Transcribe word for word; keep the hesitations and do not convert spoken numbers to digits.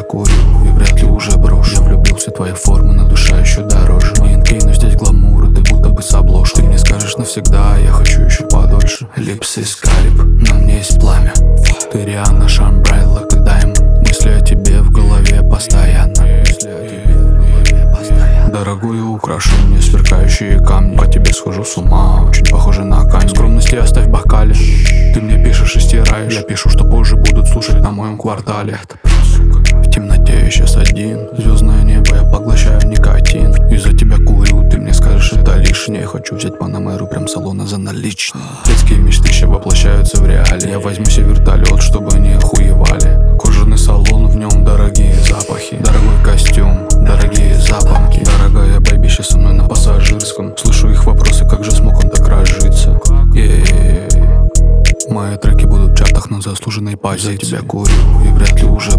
курю и вряд ли уже брошу. Я влюбился в твои формы, на душа еще дороже. Не инкей, но здесь гламур, ты будто бы с обложки. Ты мне скажешь навсегда, я хочу еще подольше. Липсы скалип, на мне есть пламя. Ты Рианна, Шамбрай, Лак и Даймонд. Мысли о тебе в голове постоянно. Мысли о тебе в голове постоянно. Дорогую украшу мне сверкающие камни. По тебе схожу с ума, очень похоже на камень. Скромности оставь в бокале. Ты мне пишешь и стираешь. Я пишу, что позже будут слушать на моем квартале. В темноте я сейчас один. Звездное небо, я поглощаю никотин. Из-за тебя курю, ты мне скажешь, это лишнее. Хочу взять Панамеру прям с салона за наличные. Детские мечты еще воплощаются в реале. Я возьму себе вертолет, чтобы не охуевали. Кожаный салон, в нем дорогие запахи. Дорогой костюм, дорогие запонки. Дорогая бэйби сейчас со мной на пассажирском. Слышу их вопросы, как же смог он так разжиться. Е-е-е. Мои треки будут в чартах на заслуженной позиции. За тебя курю и вряд ли уже